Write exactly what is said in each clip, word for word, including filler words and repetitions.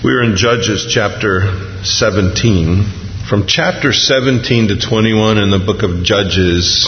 We're in Judges chapter seventeen. From chapter seventeen to twenty-one in the book of Judges,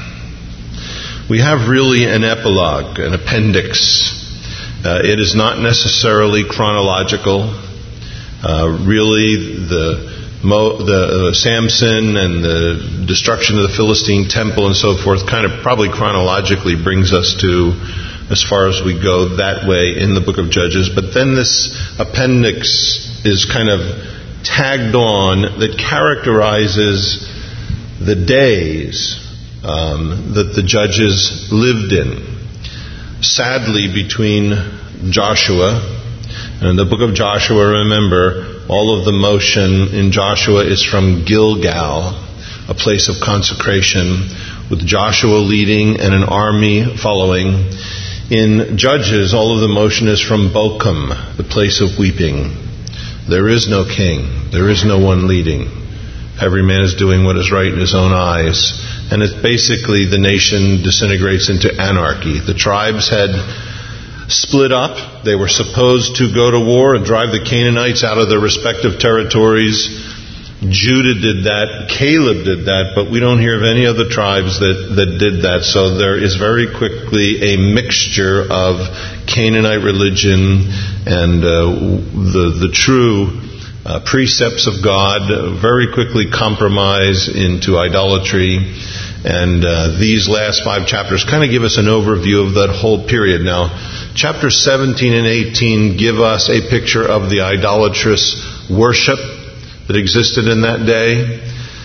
we have really an epilogue, an appendix. Uh, it is not necessarily chronological. Uh, really, the, Mo, the uh, Samson and the destruction of the Philistine temple and so forth kind of probably chronologically brings us to as far as we go that way in the book of Judges. But then this appendix is kind of tagged on that characterizes the days um, that the judges lived in. Sadly, between Joshua and the book of Joshua, remember, all of the motion in Joshua is from Gilgal, a place of consecration, with Joshua leading and an army following. In Judges, all of the motion is from Bochum, the place of weeping. There is no king. There is no one leading. Every man is doing what is right in his own eyes. And it's basically the nation disintegrates into anarchy. The tribes had split up. They were supposed to go to war and drive the Canaanites out of their respective territories. Judah did that. Caleb did that. But we don't hear of any other tribes that, that did that. So there is very quickly a mixture of Canaanite religion and uh, the, the true uh, precepts of God very quickly compromise into idolatry. And uh, these last five chapters kind of give us an overview of that whole period. Now, chapters seventeen and eighteen give us a picture of the idolatrous worship that existed in that day.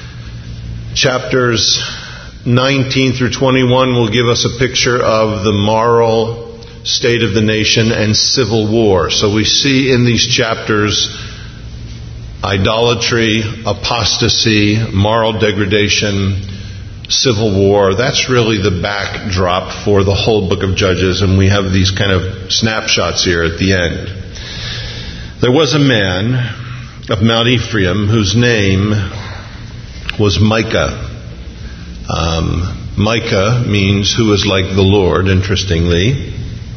Chapters nineteen through twenty-one will give us a picture of the moral state of the nation and civil war. So we see in these chapters idolatry, apostasy, moral degradation, civil war. That's really the backdrop for the whole book of Judges, and we have these kind of snapshots here at the end. There was a man of Mount Ephraim whose name was Micah. Um, Micah means who is like the Lord, interestingly.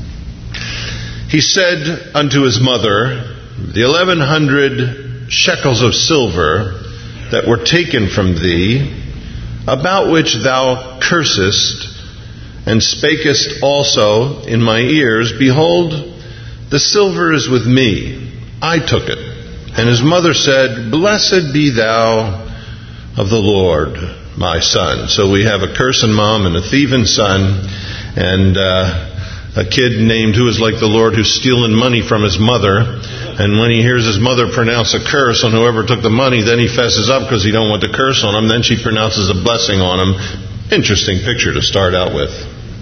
He said unto his mother, the eleven hundred shekels of silver that were taken from thee, about which thou cursest, and spakest also in my ears, behold, the silver is with me. I took it. And his mother said, blessed be thou of the Lord, my son. So we have a cursing mom and a thieving son, and uh, a kid named who is like the Lord, who's stealing money from his mother. And when he hears his mother pronounce a curse on whoever took the money, then he fesses up because he don't want to curse on him. Then she pronounces a blessing on him. Interesting picture to start out with.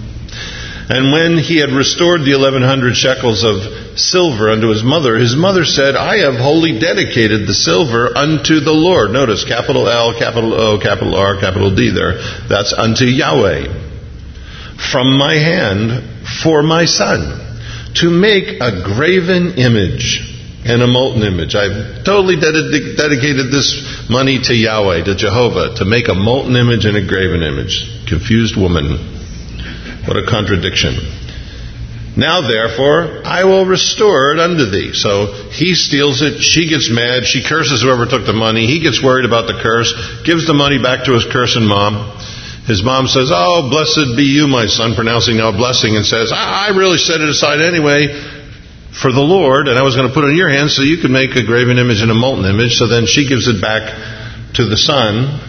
And when he had restored the eleven hundred shekels of silver unto his mother, his mother said, I have wholly dedicated the silver unto the Lord. Notice, capital L, capital O, capital R, capital D there. That's unto Yahweh. From my hand for my son, to make a graven image and a molten image. I've totally ded- dedicated this money to Yahweh, to Jehovah, to make a molten image and a graven image. Confused woman. What a contradiction. Now, therefore, I will restore it unto thee. So he steals it. She gets mad. She curses whoever took the money. He gets worried about the curse. Gives the money back to his cursing mom. His mom says, oh, blessed be you, my son, pronouncing now blessing, and says, I really set it aside anyway for the Lord, and I was going to put it in your hands so you could make a graven image and a molten image. So then she gives it back to the son.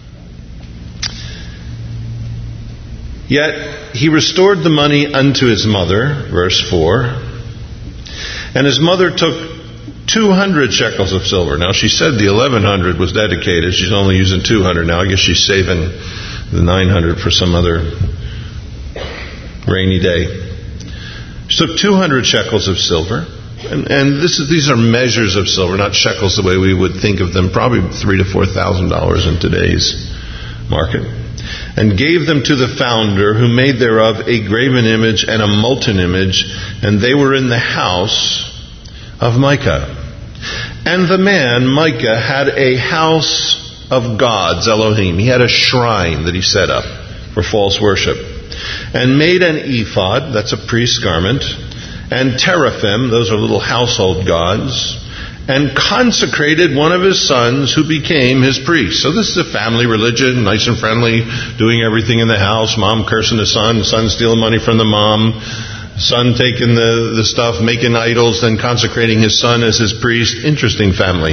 Yet he restored the money unto his mother, verse four. And his mother took two hundred shekels of silver. Now she said the eleven hundred was dedicated. She's only using two hundred now. I guess she's saving the nine hundred for some other rainy day. She took two hundred shekels of silver. And, and this is, these are measures of silver, not shekels the way we would think of them. Probably three to four thousand dollars in today's market. And gave them to the founder, who made thereof a graven image and a molten image, and they were in the house of Micah. And the man, Micah, had a house of gods, Elohim. He had a shrine that he set up for false worship. And made an ephod, that's a priest's garment, and teraphim, those are little household gods, and consecrated one of his sons who became his priest. So this is a family religion, nice and friendly, doing everything in the house, mom cursing the son, the son stealing money from the mom, son taking the, the stuff, making idols, then consecrating his son as his priest. Interesting family.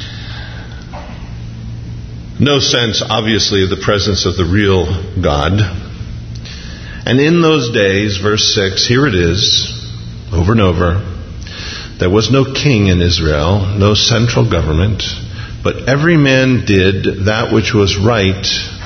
No sense, obviously, of the presence of the real God. And in those days, verse six, here it is, over and over, there was no king in Israel, no central government, but every man did that which was right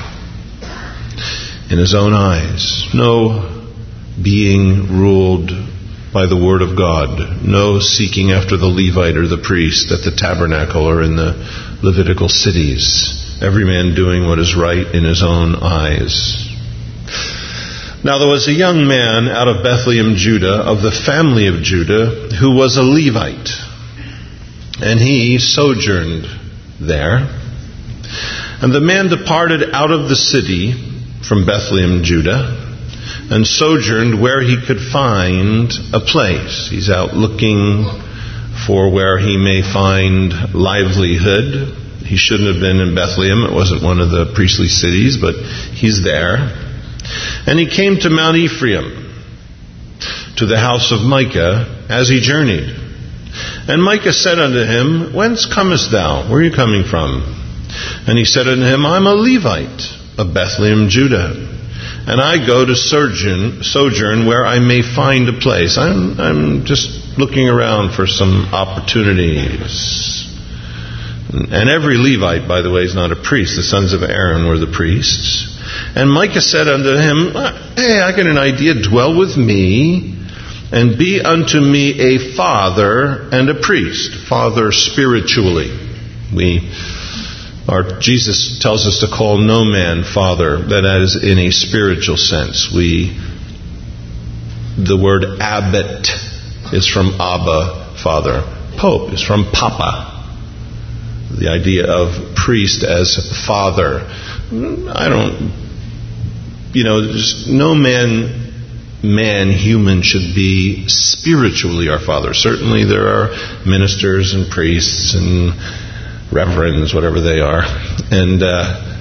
in his own eyes. No being ruled by the word of God. No seeking after the Levite or the priest at the tabernacle or in the Levitical cities. Every man doing what is right in his own eyes. Now there was a young man out of Bethlehem, Judah, of the family of Judah, who was a Levite. And he sojourned there. And the man departed out of the city from Bethlehem, Judah, and sojourned where he could find a place. He's out looking for where he may find livelihood. He shouldn't have been in Bethlehem. It wasn't one of the priestly cities, but he's there. And he came to Mount Ephraim, to the house of Micah, as he journeyed. And Micah said unto him, Whence comest thou? Where are you coming from? And he said unto him, I'm a Levite of Bethlehem, Judah, and I go to sojourn, sojourn where I may find a place. I'm, I'm just looking around for some opportunities. And every Levite, by the way, is not a priest. The sons of Aaron were the priests. And Micah said unto him, Hey, I got an idea. Dwell with me, and be unto me a father and a priest. Father spiritually. We, our Jesus tells us to call no man father. That is in a spiritual sense. We, the word abbot is from Abba, father. Pope is from Papa. The idea of priest as father. I don't, you know, just no man, man, human should be spiritually our father. Certainly there are ministers and priests and reverends, whatever they are, and uh,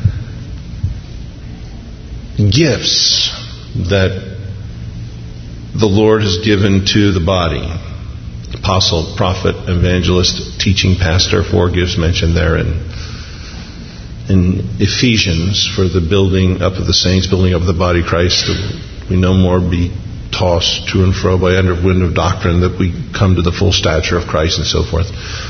gifts that the Lord has given to the body. Apostle, prophet, evangelist, teaching pastor, four gifts mentioned there in, in Ephesians for the building up of the saints, building up of the body of Christ, that we no more be tossed to and fro by every wind of doctrine, that we come to the full stature of Christ and so forth.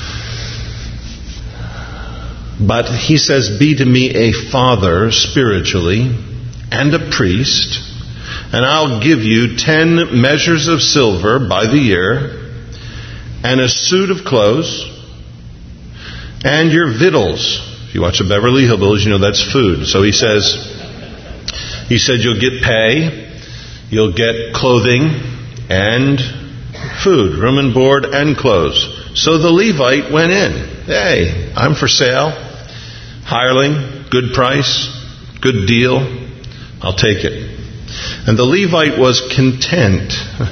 But he says, be to me a father spiritually and a priest, and I'll give you ten measures of silver by the year, and a suit of clothes, and your victuals. If you watch the Beverly Hillbillies, you know that's food. So he says, he said you'll get pay, you'll get clothing, and food, room and board, and clothes. So the Levite went in. Hey, I'm for sale. Hireling, good price, good deal. I'll take it. And the Levite was content.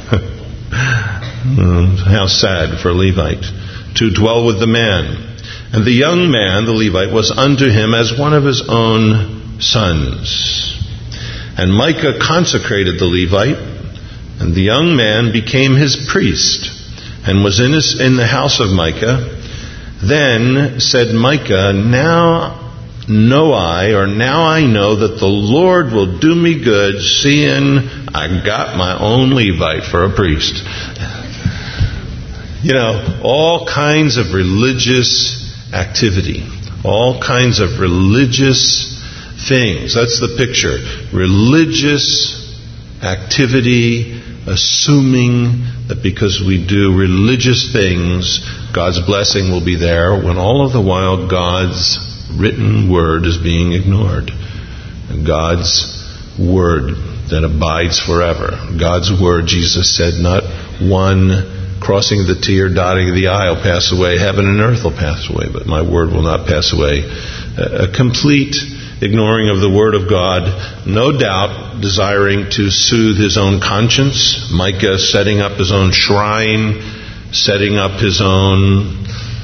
How sad for a Levite to dwell with the man. And the young man, the Levite, was unto him as one of his own sons. And Micah consecrated the Levite, and the young man became his priest, and was in his, in the house of Micah. Then said Micah, Now know I, or now I know that the Lord will do me good, seeing I got my own Levite for a priest. You know, all kinds of religious activity, all kinds of religious things. That's the picture. Religious activity, assuming that because we do religious things, God's blessing will be there, when all of the while God's written word is being ignored. And God's word that abides forever. God's word, Jesus said, not one crossing the T or dotting the I will pass away. Heaven and earth will pass away, but my word will not pass away. A complete ignoring of the word of God, no doubt desiring to soothe his own conscience. Micah setting up his own shrine, setting up his own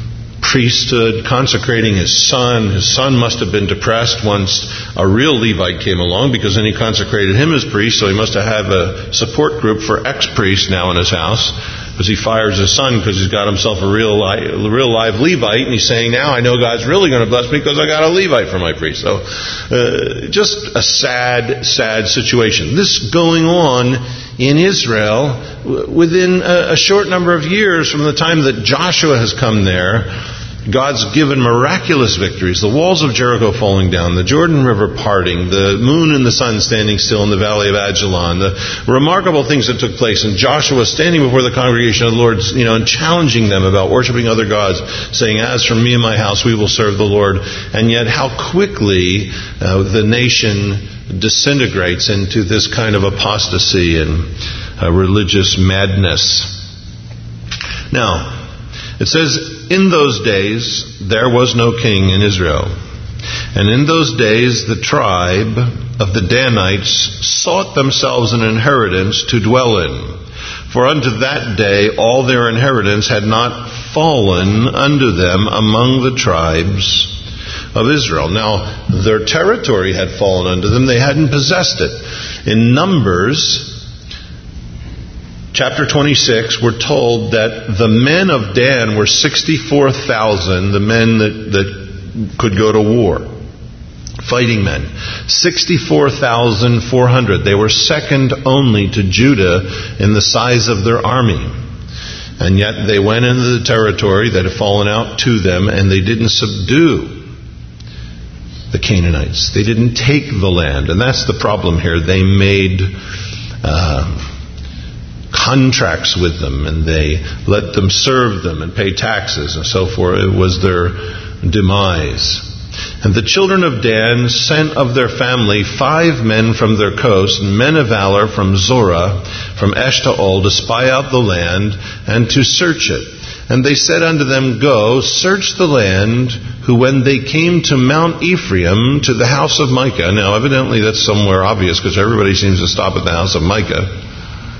priesthood, consecrating his son. His son must have been depressed once a real Levite came along, because then he consecrated him as priest, so he must have had a support group for ex-priests now in his house, because he fires his son because he's got himself a real, li- real live Levite, and he's saying, now I know God's really going to bless me because I got a Levite for my priest. So uh, just a sad, sad situation. This going on in Israel within a, a short number of years from the time that Joshua has come there. God's given miraculous victories. The walls of Jericho falling down, the Jordan River parting, the moon and the sun standing still in the valley of Ajalon, the remarkable things that took place, and Joshua standing before the congregation of the Lord, you know, and challenging them about worshiping other gods, saying, as for me and my house, we will serve the Lord. And yet how quickly uh, the nation disintegrates into this kind of apostasy and uh, religious madness. Now, it says, in those days there was no king in Israel. And in those days the tribe of the Danites sought themselves an inheritance to dwell in. For unto that day all their inheritance had not fallen unto them among the tribes of Israel. Now, their territory had fallen unto them. They hadn't possessed it. In Numbers chapter twenty-six, we're told that the men of Dan were sixty-four thousand, the men that, that could go to war. Fighting men. sixty-four thousand four hundred. They were second only to Judah in the size of their army. And yet they went into the territory that had fallen out to them, and they didn't subdue the Canaanites. They didn't take the land. And that's the problem here. They made Uh, contracts with them, and they let them serve them and pay taxes and so forth. It was their demise. And the children of Dan sent of their family five men from their coast, men of valor from Zorah, from Eshtaol, to spy out the land and to search it. And they said unto them, go, search the land, who when they came to Mount Ephraim, to the house of Micah. Now evidently that's somewhere obvious, because everybody seems to stop at the house of Micah.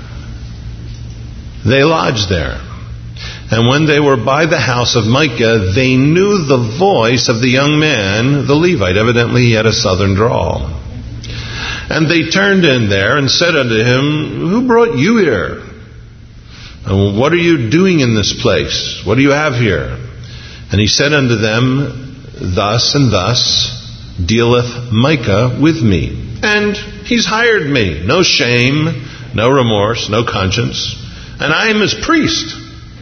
They lodged there. And when they were by the house of Micah, they knew the voice of the young man, the Levite. Evidently he had a southern drawl. And they turned in there and said unto him, who brought you here? And what are you doing in this place? What do you have here? And he said unto them, thus and thus dealeth Micah with me. And he's hired me. No shame, no remorse, no conscience. And I am his priest.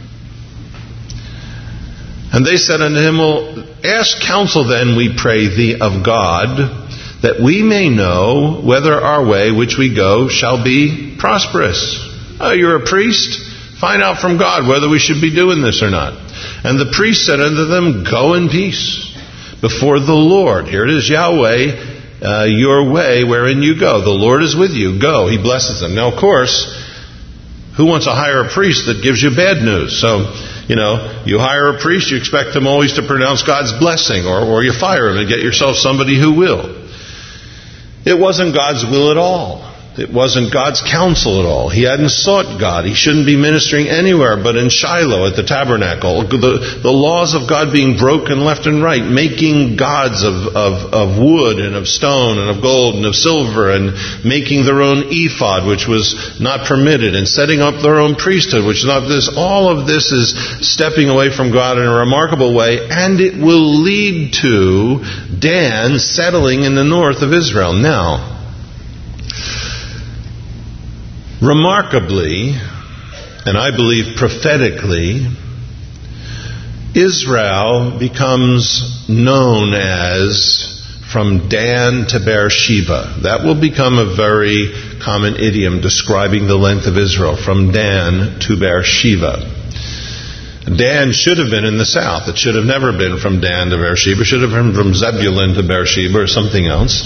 And they said unto him, well, ask counsel then, we pray thee, of God, that we may know whether our way which we go shall be prosperous. Oh, you're a priest? Find out from God whether we should be doing this or not. And the priest said unto them, go in peace before the Lord. Here it is, Yahweh, uh, your way wherein you go. The Lord is with you. Go. He blesses them. Now, of course, who wants to hire a priest that gives you bad news? So, you know, you hire a priest, you expect them always to pronounce God's blessing, or, or you fire him and get yourself somebody who will. It wasn't God's will at all. It wasn't God's counsel at all. He hadn't sought God. He shouldn't be ministering anywhere but in Shiloh at the tabernacle. The, the laws of God being broken left and right, making gods of, of, of wood and of stone and of gold and of silver, and making their own ephod, which was not permitted, and setting up their own priesthood, which is not this. All of this is stepping away from God in a remarkable way, and it will lead to Dan settling in the north of Israel. Now, remarkably, and I believe prophetically, Israel becomes known as from Dan to Beersheba. That will become a very common idiom describing the length of Israel, from Dan to Beersheba. Dan should have been in the south. It should have never been from Dan to Beersheba. It should have been from Zebulun to Beersheba or something else.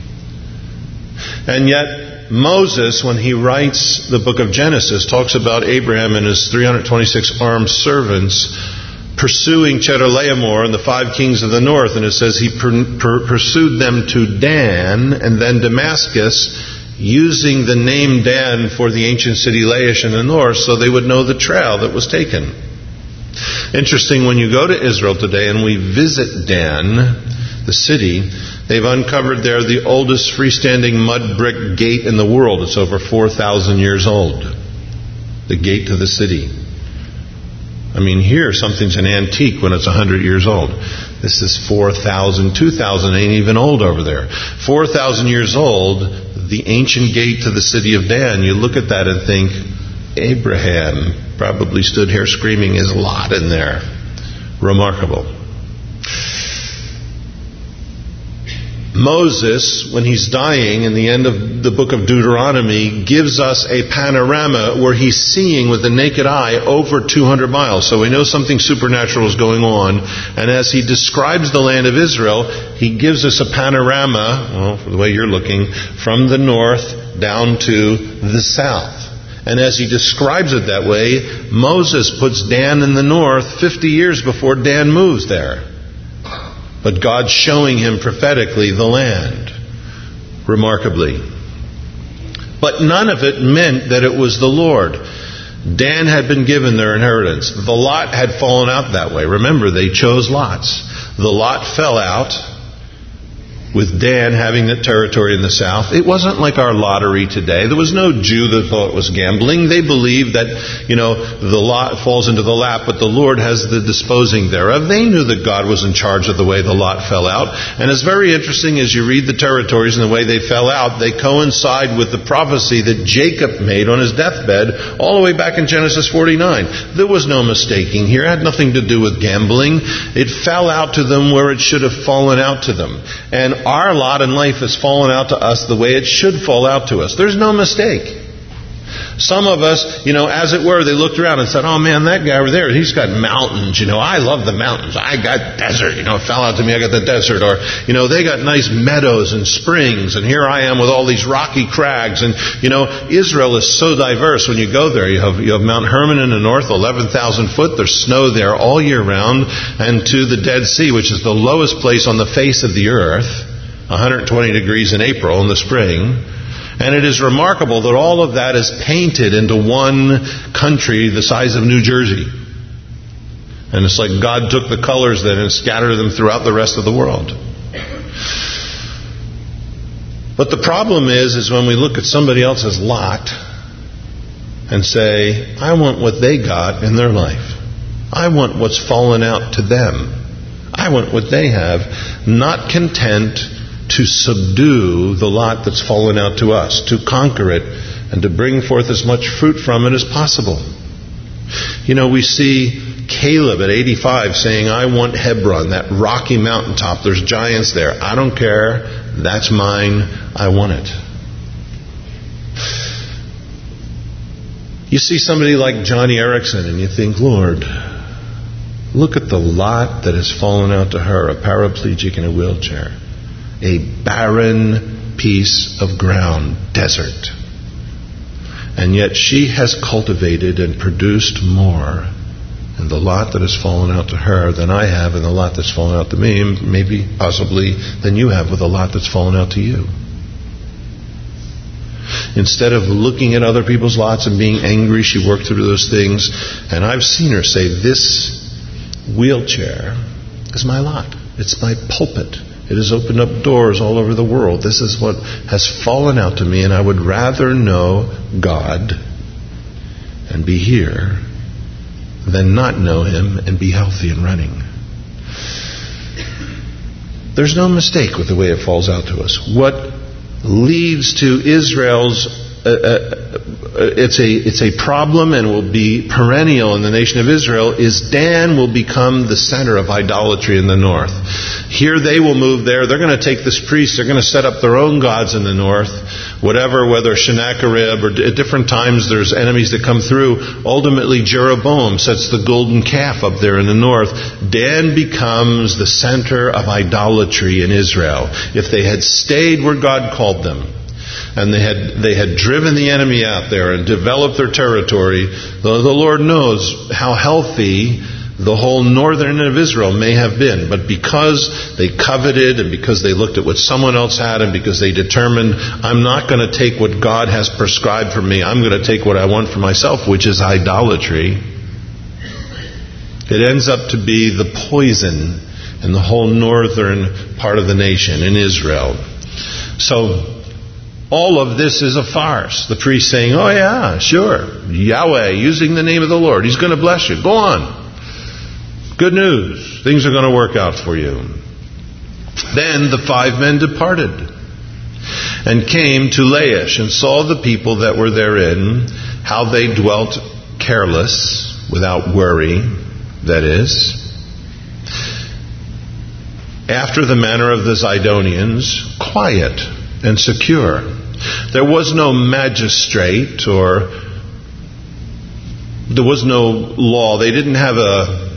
And yet, Moses, when he writes the book of Genesis, talks about Abraham and his three hundred twenty-six armed servants pursuing Chedorlaomer and the five kings of the north. And it says he per- per- pursued them to Dan and then Damascus, using the name Dan for the ancient city Laish in the north, so they would know the trail that was taken. Interesting, when you go to Israel today and we visit Dan, the city, they've uncovered there the oldest freestanding mud brick gate in the world. It's over four thousand years old. The gate to the city. I mean, here something's an antique when it's one hundred years old. This is four thousand, two thousand ain't even old over there. four thousand years old, the ancient gate to the city of Dan. You look at that and think, Abraham probably stood here screaming his lot in there. Remarkable. Moses, when he's dying in the end of the book of Deuteronomy, gives us a panorama where he's seeing with the naked eye over two hundred miles. So we know something supernatural is going on. And as he describes the land of Israel, he gives us a panorama, well, for the way you're looking, from the north down to the south. And as he describes it that way, Moses puts Dan in the north fifty years before Dan moves there. But God's showing him prophetically the land. Remarkably. But none of it meant that it was the Lord. Dan had been given their inheritance. The lot had fallen out that way. Remember, they chose lots. The lot fell out with Dan having the territory in the south. It wasn't like our lottery today. There was no Jew that thought it was gambling. They believed that, you know, the lot falls into the lap, but the Lord has the disposing thereof. They knew that God was in charge of the way the lot fell out. And it's very interesting as you read the territories and the way they fell out, they coincide with the prophecy that Jacob made on his deathbed all the way back in Genesis forty-nine. There was no mistaking here. It had nothing to do with gambling. It fell out to them where it should have fallen out to them. And our lot in life has fallen out to us the way it should fall out to us. There's no mistake. Some of us, you know, as it were, they looked around and said, oh man, that guy over there, he's got mountains. You know, I love the mountains. I got desert. You know, it fell out to me, I got the desert. Or, you know, they got nice meadows and springs. And here I am with all these rocky crags. And, you know, Israel is so diverse. When you go there, you have, you have Mount Hermon in the north, eleven thousand foot. There's snow there all year round. And to the Dead Sea, which is the lowest place on the face of the earth, one hundred twenty degrees in April in the spring. And it is remarkable that all of that is painted into one country the size of New Jersey. And it's like God took the colors then and scattered them throughout the rest of the world. But the problem is, is when we look at somebody else's lot and say, I want what they got in their life. I want what's fallen out to them. I want what they have, not content to subdue the lot that's fallen out to us, to conquer it, and to bring forth as much fruit from it as possible. You know, we see Caleb at eighty-five saying, I want Hebron, that rocky mountaintop. There's giants there. I don't care. That's mine. I want it. You see somebody like Johnny Erickson and you think, Lord, look at the lot that has fallen out to her, a paraplegic in a wheelchair. A barren piece of ground, desert. And yet she has cultivated and produced more in the lot that has fallen out to her than I have in the lot that's fallen out to me, and maybe, possibly, than you have with the lot that's fallen out to you. Instead of looking at other people's lots and being angry, she worked through those things. And I've seen her say, this wheelchair is my lot. It's my pulpit. It has opened up doors all over the world. This is what has fallen out to me, and I would rather know God and be here than not know Him and be healthy and running. There's no mistake with the way it falls out to us. What leads to Israel's uh, uh, it's a it's a problem and will be perennial in the nation of Israel is Dan will become the center of idolatry in the north. Here they will move there. They're going to take this priest. They're going to set up their own gods in the north. Whatever, whether Sennacherib or at different times there's enemies that come through. Ultimately Jeroboam sets the golden calf up there in the north. Dan becomes the center of idolatry in Israel. If they had stayed where God called them, and they had they had driven the enemy out there and developed their territory, the, the Lord knows how healthy the whole northern end of Israel may have been. But because they coveted and because they looked at what someone else had and because they determined, I'm not going to take what God has prescribed for me, I'm going to take what I want for myself, which is idolatry, It ends up to be the poison in the whole northern part of the nation, in Israel. So, all of this is a farce. The priest saying, oh yeah, sure, Yahweh, using the name of the Lord, He's going to bless you. Go on. Good news. Things are going to work out for you. Then the five men departed and came to Laish and saw the people that were therein, how they dwelt careless, without worry, that is, after the manner of the Zidonians, quiet and secure. There was no magistrate, or there was no law. They didn't have a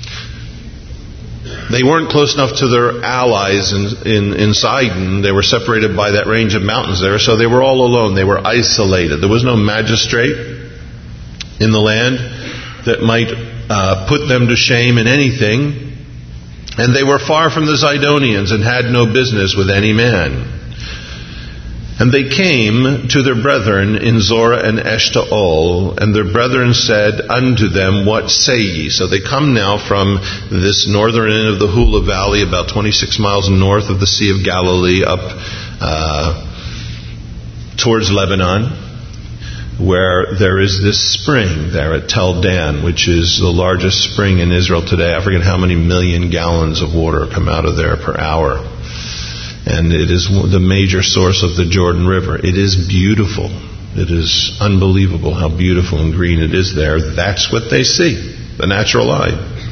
They weren't close enough to their allies in, in, in Sidon. They were separated by that range of mountains there, so they were all alone. They were isolated. There was no magistrate in the land that might uh, put them to shame in anything. And they were far from the Zidonians and had no business with any man. And they came to their brethren in Zorah and Eshtaol, and their brethren said unto them, what say ye? So they come now from this northern end of the Hula Valley, about twenty-six miles north of the Sea of Galilee, up uh, towards Lebanon, where there is this spring there at Tel Dan, which is the largest spring in Israel today. I forget how many million gallons of water come out of there per hour. And it is the major source of the Jordan River. It is beautiful. It is unbelievable how beautiful and green it is there. That's what they see, the natural eye.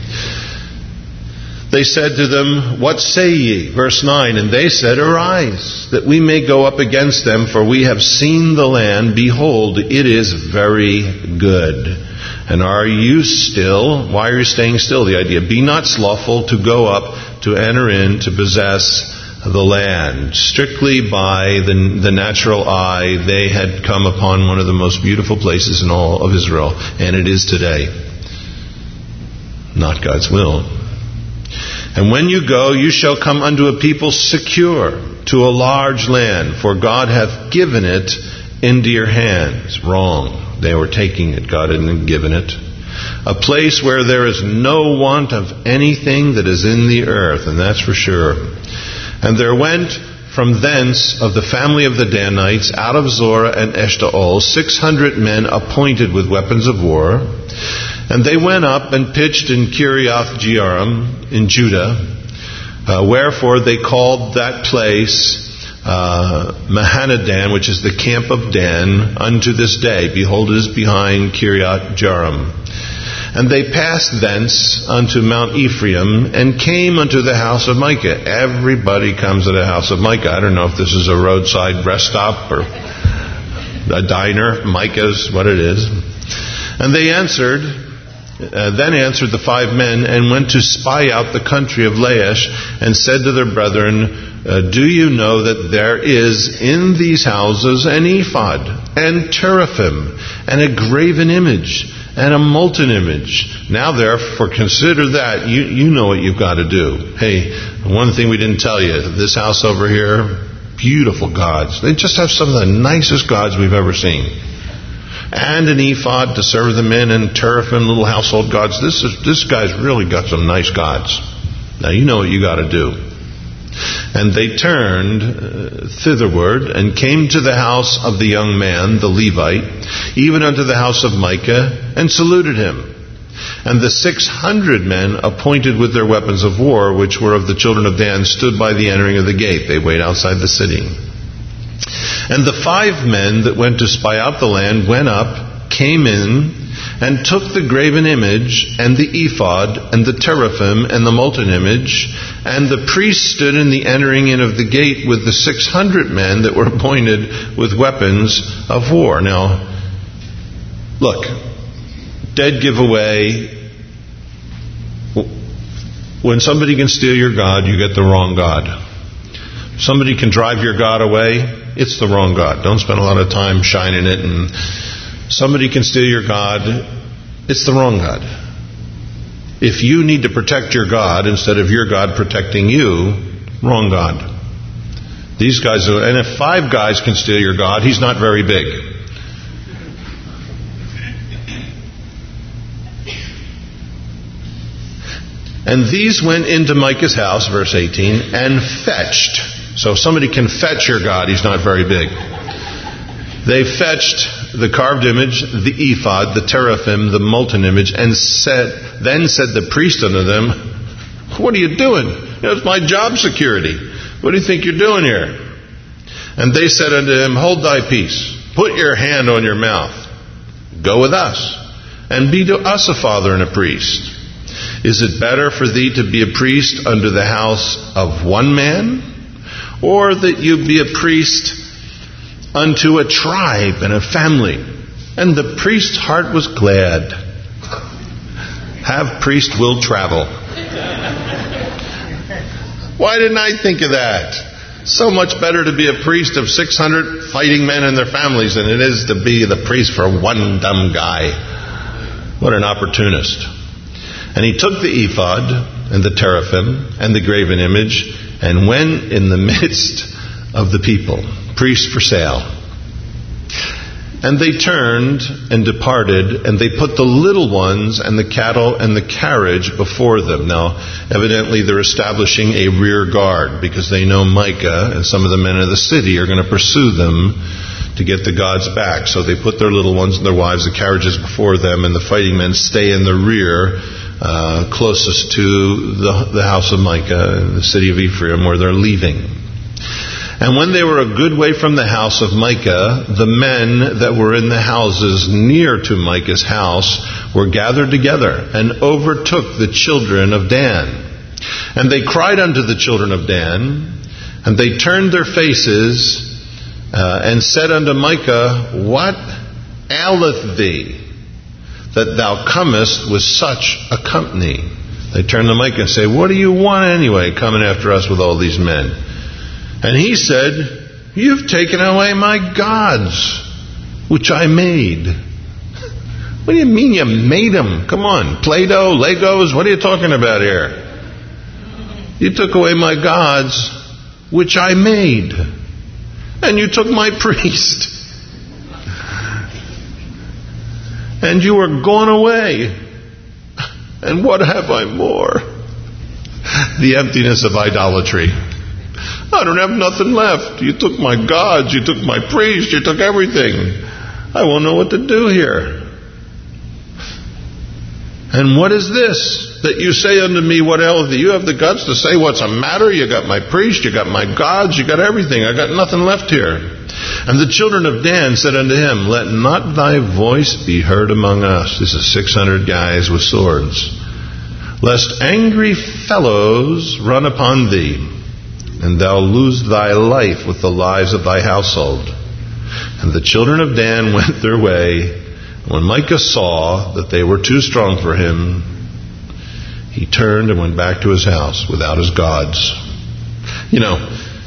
They said to them, what say ye? Verse nine, and they said, arise, that we may go up against them, for we have seen the land. Behold, it is very good. And are you still? Why are you staying still? The idea, be not slothful to go up, to enter in, to possess the land. Strictly by the, the natural eye, they had come upon one of the most beautiful places in all of Israel, and it is today. Not God's will. And when you go, you shall come unto a people secure, to a large land, for God hath given it into your hands. Wrong. They were taking it. God hadn't given it. A place where there is no want of anything that is in the earth, and that's for sure. And there went from thence of the family of the Danites out of Zorah and Eshtaol six hundred men appointed with weapons of war. And they went up and pitched in Kiriath Jearim in Judah. Uh, wherefore they called that place uh, Mahanadan, which is the camp of Dan, unto this day. Behold, it is behind Kiriath Jearim. And they passed thence unto Mount Ephraim, and came unto the house of Micah. Everybody comes to the house of Micah. I don't know if this is a roadside rest stop or a diner. Micah's what it is. And they answered, uh, then answered the five men, and went to spy out the country of Laish, and said to their brethren, uh, do you know that there is in these houses an ephod, and teraphim, and a graven image, and a molten image? Now therefore consider that. You, you know what you've got to do. Hey, one thing we didn't tell you, this house over here, beautiful gods. They just have some of the nicest gods we've ever seen. And an ephod to serve them in, and teraphim, little household gods. This is this guy's really got some nice gods. Now you know what you got to do. And they turned uh, thitherward, and came to the house of the young man, the Levite, even unto the house of Micah, and saluted him. And the six hundred men appointed with their weapons of war, which were of the children of Dan, stood by the entering of the gate. They wait outside the city. And the five men that went to spy out the land went up, came in, and took the graven image, and the ephod, and the teraphim, and the molten image. And the priest stood in the entering in of the gate with the six hundred men that were appointed with weapons of war. Now, look, dead giveaway. When somebody can steal your God, you get the wrong God. Somebody can drive your God away, it's the wrong God. Don't spend a lot of time shining it. And somebody can steal your God, it's the wrong God. If you need to protect your God instead of your God protecting you, wrong God. These guys, are, and if five guys can steal your God, he's not very big. And these went into Micah's house, verse eighteen, and fetched. So if somebody can fetch your God, he's not very big. They fetched the carved image, the ephod, the teraphim, the molten image, and said, then said the priest unto them, what are you doing? You know, it's my job security. What do you think you're doing here? And they said unto him, hold thy peace. Put your hand on your mouth. Go with us, and be to us a father and a priest. Is it better for thee to be a priest unto the house of one man, or that you be a priest unto a tribe and a family? And the priest's heart was glad. Have priest will travel. Why didn't I think of that? So much better to be a priest of six hundred fighting men and their families than it is to be the priest for one dumb guy. What an opportunist. And he took the ephod and the teraphim and the graven image and went in the midst of the people, priest for sale. And they turned and departed, and they put the little ones and the cattle and the carriage before them. Now, evidently they're establishing a rear guard because they know Micah and some of the men of the city are going to pursue them to get the gods back. So they put their little ones and their wives, the carriages before them, and the fighting men stay in the rear, uh, closest to the, the house of Micah, the city of Ephraim, where they're leaving. And when they were a good way from the house of Micah, the men that were in the houses near to Micah's house were gathered together and overtook the children of Dan. And they cried unto the children of Dan, and they turned their faces uh, and said unto Micah, what aileth thee, that thou comest with such a company? They turn to Micah and say, what do you want anyway, coming after us with all these men? And he said, you've taken away my gods, which I made. What do you mean you made them? Come on, Play-Doh, Legos, what are you talking about here? You took away my gods, which I made. And you took my priest. And you are gone away. And what have I more? The emptiness of idolatry. I don't have nothing left. You took my gods, you took my priest, you took everything. I won't know what to do here. And what is this that you say unto me, what aileth thee? You have the guts to say what's the matter? You got my priest, you got my gods, you got everything. I got nothing left here. And the children of Dan said unto him, let not thy voice be heard among us. This is six hundred guys with swords. Lest angry fellows run upon thee, and thou lose thy life with the lives of thy household. And the children of Dan went their way. When Micah saw that they were too strong for him, he turned and went back to his house without his gods. You know,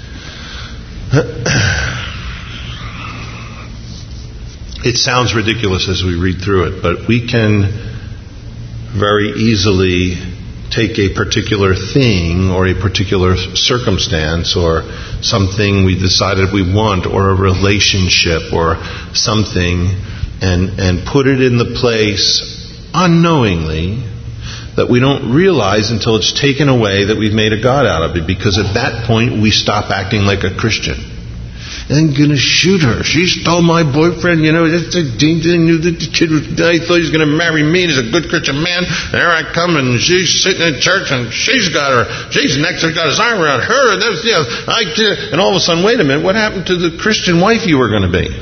it sounds ridiculous as we read through it, but we can very easily take a particular thing or a particular circumstance or something we decided we want or a relationship or something and and put it in the place unknowingly that we don't realize until it's taken away that we've made a God out of it, because at that point we stop acting like a Christian. I'm going to shoot her. She stole my boyfriend. You know, that's a danger. I knew that the kid was, I thought he was going to marry me. He's a good Christian man. There I come, and she's sitting in church, and she's got her, she's next to got his arm around her, and that's, you know, I, and all of a sudden, wait a minute, what happened to the Christian wife you were going to be?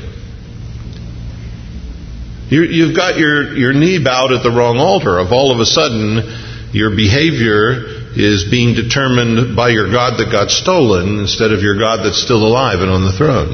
You, you've got your, your knee bowed at the wrong altar. If all of a sudden your behavior is being determined by your God that got stolen instead of your God that's still alive and on the throne.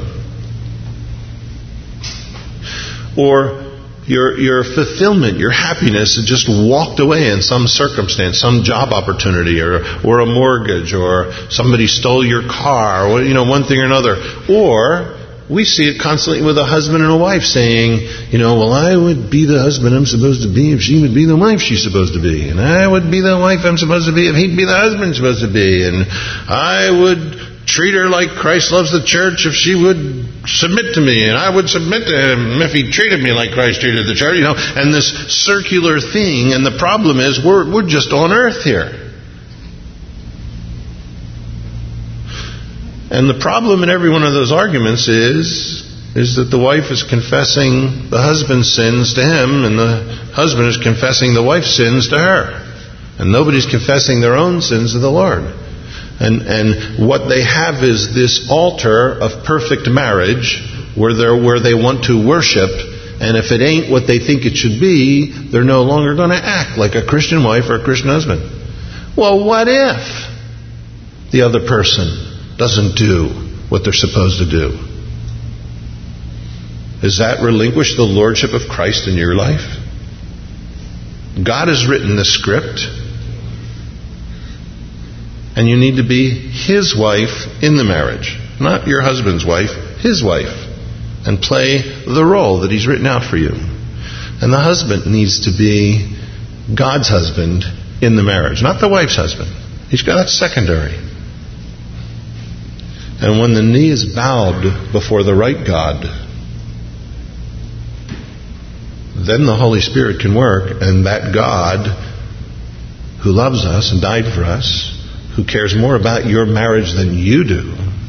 Or your your fulfillment, your happiness has just walked away in some circumstance, some job opportunity or or a mortgage, or somebody stole your car, or you know, one thing or another. Or we see it constantly with a husband and a wife saying, you know, well, I would be the husband I'm supposed to be if she would be the wife she's supposed to be. And I would be the wife I'm supposed to be if he'd be the husband I'm supposed to be. And I would treat her like Christ loves the church if she would submit to me. And I would submit to him if he treated me like Christ treated the church. You know, and this circular thing. And the problem is we're we're just on earth here. And the problem in every one of those arguments is, is that the wife is confessing the husband's sins to him, and the husband is confessing the wife's sins to her. And nobody's confessing their own sins to the Lord. And and what they have is this altar of perfect marriage where they're where they want to worship, and if it ain't what they think it should be, they're no longer going to act like a Christian wife or a Christian husband. Well, what if the other person doesn't do what they're supposed to do? Does that relinquish the lordship of Christ in your life? God has written the script, and you need to be His wife in the marriage, not your husband's wife, His wife, and play the role that He's written out for you. And the husband needs to be God's husband in the marriage, not the wife's husband. He's got that secondary. And when the knee is bowed before the right God, then the Holy Spirit can work, and that God who loves us and died for us, who cares more about your marriage than you do,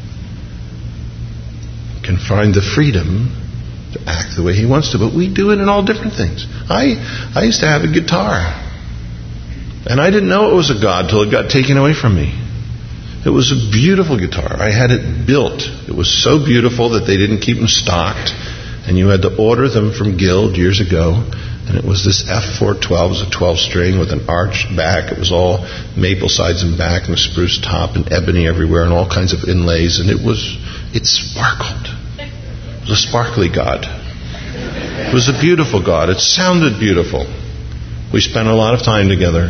can find the freedom to act the way He wants to. But we do it in all different things. I I used to have a guitar, and I didn't know it was a God till it got taken away from me. It was a beautiful guitar. I had it built. It was so beautiful that they didn't keep them stocked, and you had to order them from Guild years ago. And it was this F four twelve, it was a twelve string with an arched back. It was all maple sides and back and a spruce top and ebony everywhere and all kinds of inlays. And it was, it sparkled. It was a sparkly God. It was a beautiful God. It sounded beautiful. We spent a lot of time together.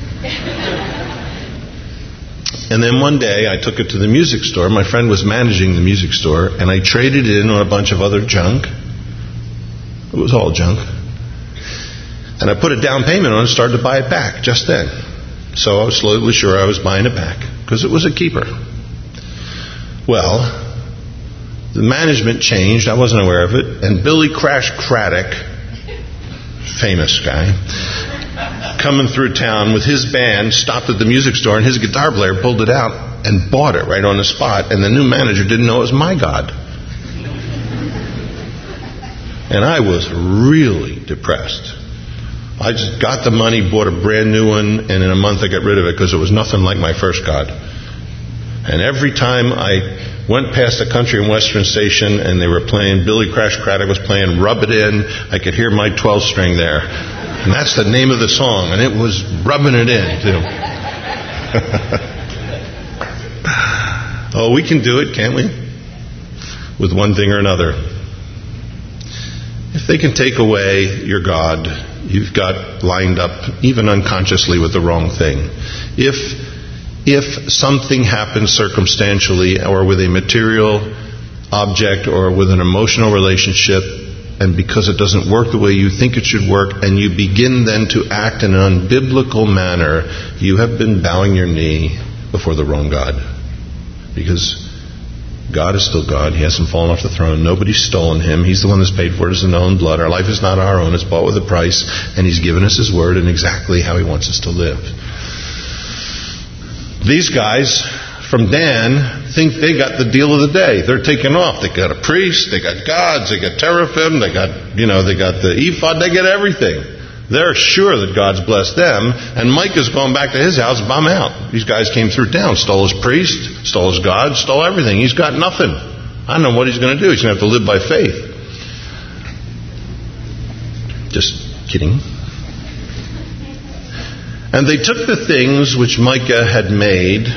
And then one day I took it to the music store. My friend was managing the music store, and I traded it in on a bunch of other junk. It was all junk. And I put a down payment on it and started to buy it back just then. So I was slowly sure I was buying it back because it was a keeper. Well, the management changed. I wasn't aware of it. And Billy Crash Craddock, famous guy, coming through town with his band, stopped at the music store, and his guitar player pulled it out and bought it right on the spot. And the new manager didn't know it was my God. And I was really depressed. I just got the money, bought a brand new one, and in a month I got rid of it because it was nothing like my first God. And every time I went past a country and western station and they were playing, Billy Crash Craddock was playing Rub It In, I could hear my twelve string there. And that's the name of the song, and it was rubbing it in, too. Oh, we can do it, can't we? With one thing or another. If they can take away your God, you've got lined up, even unconsciously, with the wrong thing. If if something happens circumstantially or with a material object or with an emotional relationship, and because it doesn't work the way you think it should work, and you begin then to act in an unbiblical manner, you have been bowing your knee before the wrong God. Because God is still God. He hasn't fallen off the throne. Nobody's stolen Him. He's the one that's paid for it as His own blood. Our life is not our own. It's bought with a price. And He's given us His word and exactly how He wants us to live. These guys from Dan think they got the deal of the day. They're taking off. They got a priest. They got gods. They got teraphim. They got, you know, they got the ephod. They get everything. They're sure that God's blessed them. And Micah's going back to his house, bum out. These guys came through town, stole his priest, stole his God, stole everything. He's got nothing. I don't know what he's going to do. He's going to have to live by faith. Just kidding. And they took the things which Micah had made.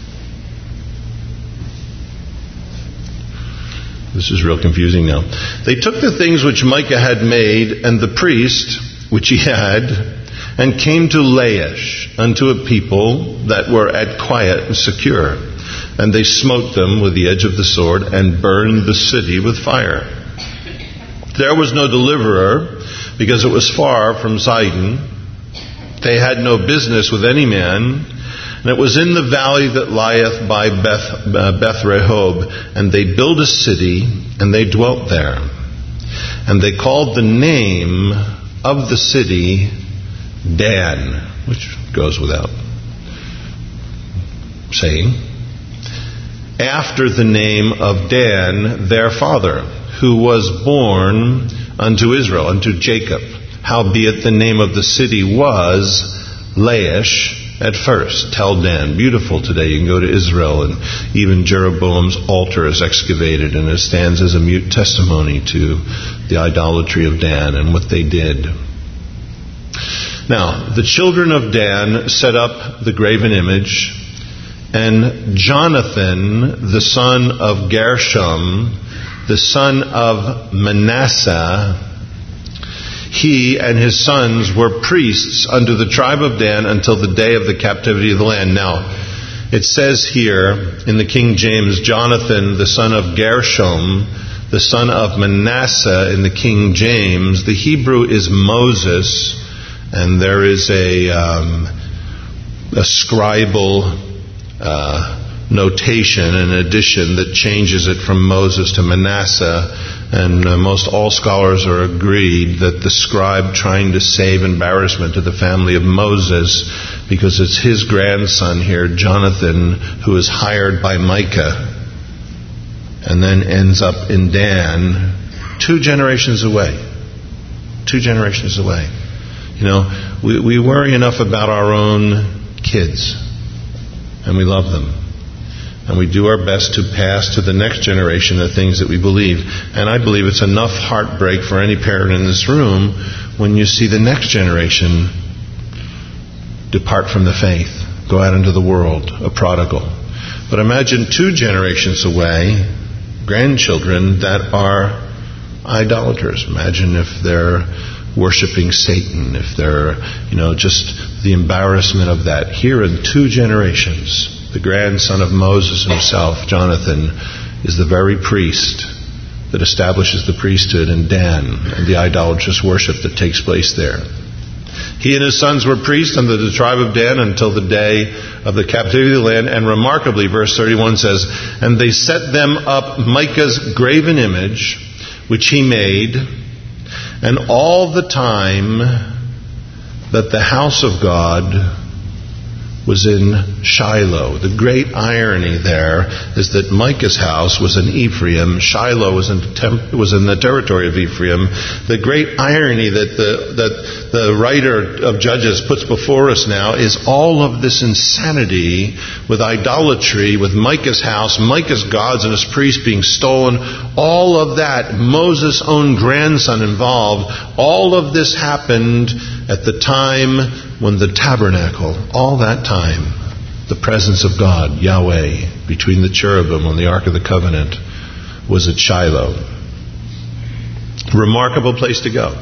This is real confusing now. They took the things which Micah had made, and the priest which he had, and came to Laish unto a people that were at quiet and secure. And they smote them with the edge of the sword, and burned the city with fire. There was no deliverer, because it was far from Sidon. They had no business with any man. And it was in the valley that lieth by Beth, uh, Beth Rehob. And they built a city, and they dwelt there. And they called the name of the city Dan, which goes without saying. after the name of Dan, their father, who was born unto Israel, unto Jacob. Howbeit the name of the city was Laish at first. Tel Dan. Beautiful today. You can go to Israel, and even Jeroboam's altar is excavated, and it stands as a mute testimony to the idolatry of Dan and what they did. Now, the children of Dan set up the graven image, and Jonathan, the son of Gershom, the son of Manasseh, he and his sons were priests unto the tribe of Dan until the day of the captivity of the land. Now, it says here in the King James, Jonathan, the son of Gershom, the son of Manasseh in the King James. The Hebrew is Moses, and there is a, um, a scribal uh, notation, an addition that changes it from Moses to Manasseh. And uh, most all scholars are agreed that the scribe trying to save embarrassment to the family of Moses, because it's his grandson here, Jonathan, who is hired by Micah and then ends up in Dan, two generations away. Two generations away. You know, we, we worry enough about our own kids, and we love them. And we do our best to pass to the next generation the things that we believe. And I believe it's enough heartbreak for any parent in this room when you see the next generation depart from the faith, go out into the world, a prodigal. But imagine two generations away, grandchildren that are idolaters. Imagine if they're worshiping Satan, if they're, you know, just the embarrassment of that. Here in two generations, the grandson of Moses himself, Jonathan, is the very priest that establishes the priesthood in Dan and the idolatrous worship that takes place there. He and his sons were priests under the tribe of Dan until the day of the captivity of the land. And remarkably, verse thirty-one says, and they set them up Micah's graven image, which he made, and all the time that the house of God was in Shiloh. The great irony there is that Micah's house was in Ephraim. Shiloh was in, temp- was in the territory of Ephraim. The great irony that the, that the writer of Judges puts before us now is all of this insanity with idolatry, with Micah's house, Micah's gods and his priests being stolen. All of that, Moses' own grandson involved. All of this happened at the time when the tabernacle, all that time, the presence of God, Yahweh, between the cherubim on the Ark of the Covenant, was at Shiloh. Remarkable place to go.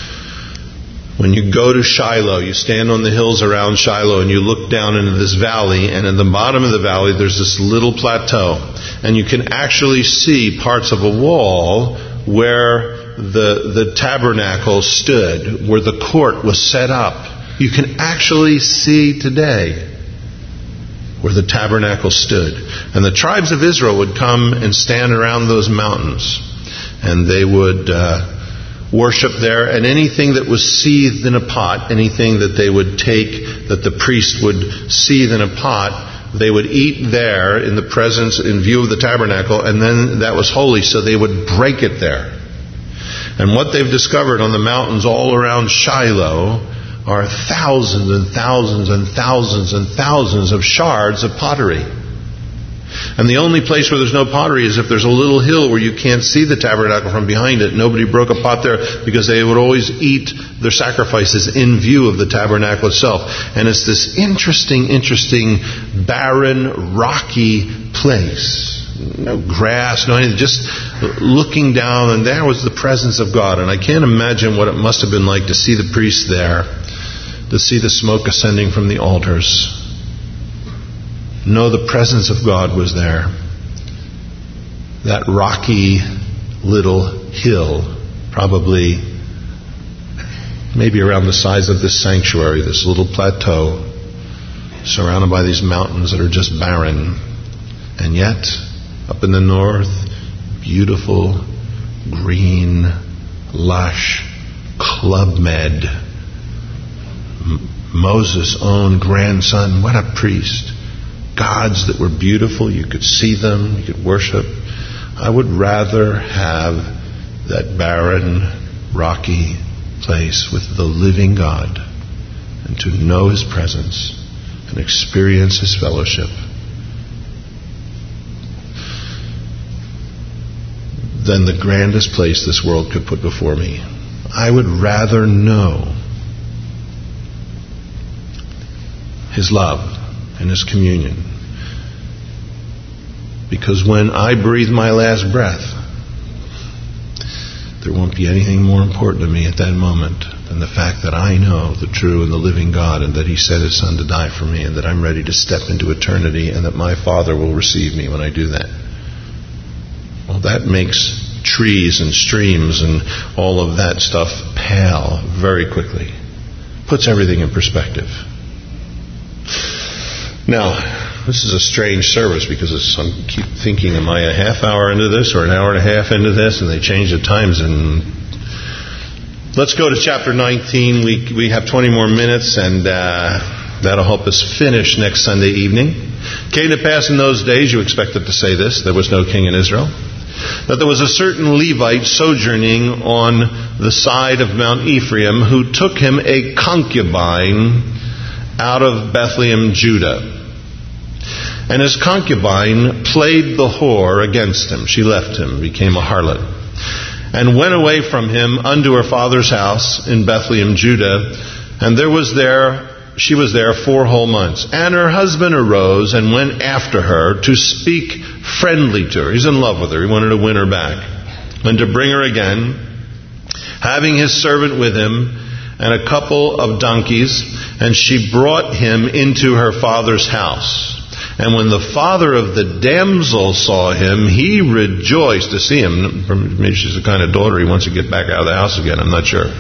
When you go to Shiloh, you stand on the hills around Shiloh and you look down into this valley, and in the bottom of the valley there's this little plateau, and you can actually see parts of a wall where the, the tabernacle stood, where the court was set up. You can actually see today where the tabernacle stood. And the tribes of Israel would come and stand around those mountains, and they would uh, worship there. And anything that was seethed in a pot, anything that they would take, that the priest would seethe in a pot, they would eat there in the presence, in view of the tabernacle, and then that was holy, so they would break it there. And what they've discovered on the mountains all around Shiloh are thousands and thousands and thousands and thousands of shards of pottery. And the only place where there's no pottery is if there's a little hill where you can't see the tabernacle from behind it. Nobody broke a pot there because they would always eat their sacrifices in view of the tabernacle itself. And it's this interesting, interesting, barren, rocky place. No grass, no anything, just looking down, and there was the presence of God. And I can't imagine what it must have been like to see the priests there, to see the smoke ascending from the altars. No, the presence of God was there. That rocky little hill, probably maybe around the size of this sanctuary, this little plateau, surrounded by these mountains that are just barren. And yet, up in the north, beautiful, green, lush, Club Med. M- Moses' own grandson, what a priest. gods that were beautiful. You could see them. You could worship. I would rather have that barren, rocky place with the living God and to know His presence and experience His fellowship than the grandest place this world could put before me. I would rather know His love and His communion. Because when I breathe my last breath, there won't be anything more important to me at that moment than the fact that I know the true and the living God, and that He sent His Son to die for me, and that I'm ready to step into eternity, and that my Father will receive me when I do that. Well, that makes trees and streams and all of that stuff pale very quickly. Puts everything in perspective. Now, this is a strange service because it's, I keep thinking, am I a half hour into this or an hour and a half into this? And they change the times. And let's go to chapter nineteen. We we have twenty more minutes, and uh, that'll help us finish next Sunday evening. It came to pass in those days, you expected to say this, there was no king in Israel, that there was a certain Levite sojourning on the side of Mount Ephraim, who took him a concubine out of Bethlehem, Judah. And his concubine played the whore against him. She left him, became a harlot, and went away from him unto her father's house in Bethlehem, Judah. And there was there, she was there four whole months. And her husband arose and went after her to speak friendly to her. He's in love with her. He wanted to win her back and to bring her again, having his servant with him and a couple of donkeys. And she brought him into her father's house. And when the father of the damsel saw him, he rejoiced to see him. Maybe she's the kind of daughter he wants to get back out of the house again. I'm not sure.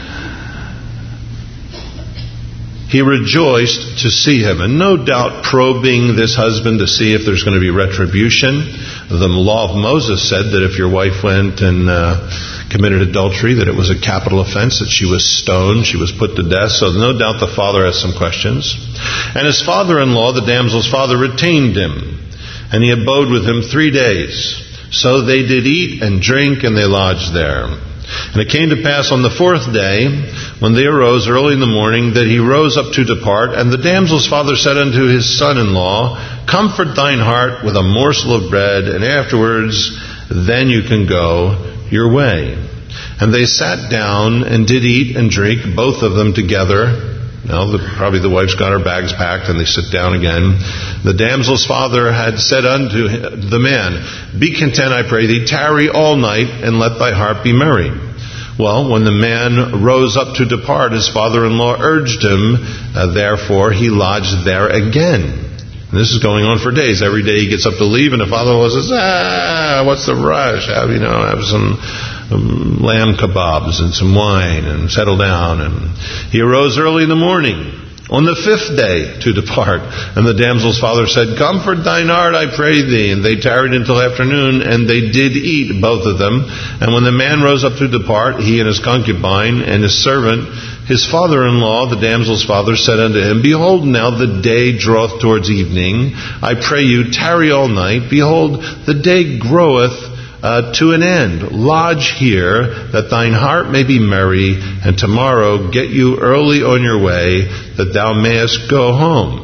He rejoiced to see him, and no doubt probing this husband to see if there's going to be retribution. The law of Moses said that if your wife went and uh, committed adultery, that it was a capital offense, that she was stoned, she was put to death. So no doubt the father has some questions. And his father-in-law, the damsel's father, retained him, and he abode with him three days. So they did eat and drink, and they lodged there. And it came to pass on the fourth day, when they arose early in the morning, that he rose up to depart. And the damsel's father said unto his son-in-law, Comfort thine heart with a morsel of bread, and afterwards then you can go your way. And they sat down and did eat and drink, both of them together. Now, the, probably the wife's got her bags packed, and they sit down again. The damsel's father had said unto the man, Be content, I pray thee, tarry all night, and let thy heart be merry. Well, when the man rose up to depart, his father-in-law urged him, uh, therefore he lodged there again. And this is going on for days. Every day he gets up to leave, and the father-in-law says, Ah, what's the rush? Have, you know, have some um, lamb kebabs and some wine and settle down. And he arose early in the morning on the fifth day to depart. And the damsel's father said, Comfort thine heart, I pray thee. And they tarried until afternoon, and they did eat, both of them. And when the man rose up to depart, he and his concubine and his servant, his father-in-law, the damsel's father, said unto him, Behold, now the day draweth towards evening. I pray you, tarry all night. Behold, the day groweth Uh, to an end. Lodge here, that thine heart may be merry, and tomorrow get you early on your way, that thou mayest go home.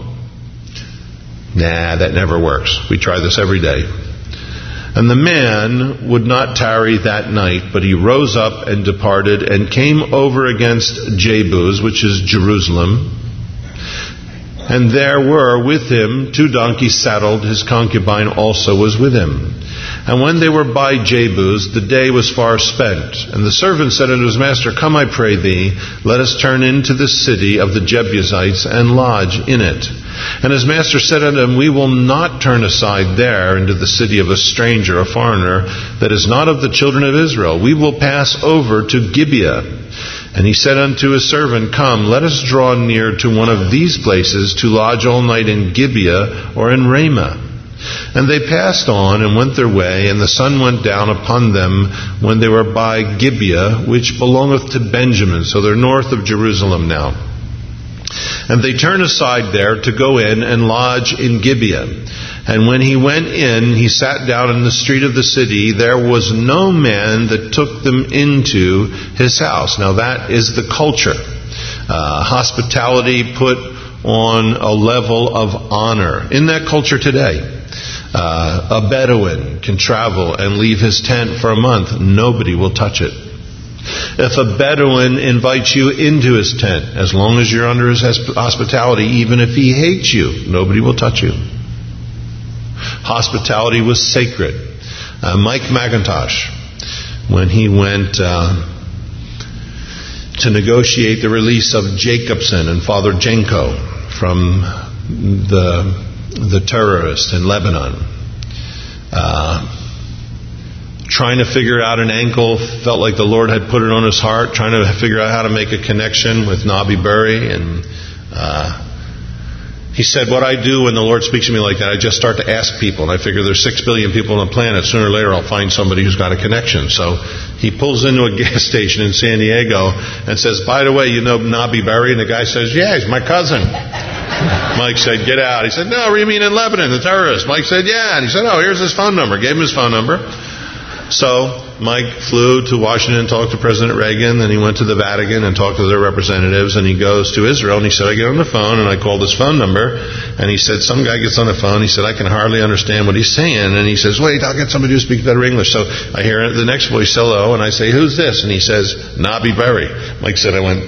Nah, that never works. We try this every day. And the man would not tarry that night, but he rose up and departed, and came over against Jebus, which is Jerusalem. And there were with him two donkeys saddled. His concubine also was with him. And when they were by Jebus, the day was far spent. And the servant said unto his master, Come, I pray thee, let us turn into the city of the Jebusites, and lodge in it. And his master said unto him, We will not turn aside there into the city of a stranger, a foreigner, that is not of the children of Israel. We will pass over to Gibeah. And he said unto his servant, Come, let us draw near to one of these places, to lodge all night in Gibeah or in Ramah. And they passed on and went their way, and the sun went down upon them when they were by Gibeah, which belongeth to Benjamin. So they're north of Jerusalem now. And they turned aside there to go in and lodge in Gibeah. And when he went in, he sat down in the street of the city. There was no man that took them into his house. Now that is the culture. Uh, hospitality put on a level of honor. In that culture today, uh, a Bedouin can travel and leave his tent for a month. Nobody will touch it. If a Bedouin invites you into his tent, as long as you're under his hospitality, even if he hates you, nobody will touch you. Hospitality was sacred. Uh, Mike McIntosh, when he went uh, to negotiate the release of Jacobson and Father Jenko from the the terrorists in Lebanon, uh, trying to figure out an ankle, felt like the Lord had put it on his heart, trying to figure out how to make a connection with Nabi Berri. And uh, he said, what I do when the Lord speaks to me like that, I just start to ask people. And I figure there's six billion people on the planet. Sooner or later I'll find somebody who's got a connection. So he pulls into a gas station in San Diego and says, by the way, you know Nabi Berri? And the guy says, yeah, he's my cousin. Mike said, get out. He said, no, what do you mean in Lebanon, the terrorists? Mike said, yeah. And he said, oh, here's his phone number. Gave him his phone number. So Mike flew to Washington and talked to President Reagan. Then he went to the Vatican and talked to their representatives. And he goes to Israel and he said, I get on the phone and I called his phone number. And he said, some guy gets on the phone. He said, I can hardly understand what he's saying. And he says, wait, I'll get somebody who speaks better English. So I hear the next voice, hello. And I say, who's this? And he says, Nabi Berri. Mike said, I went...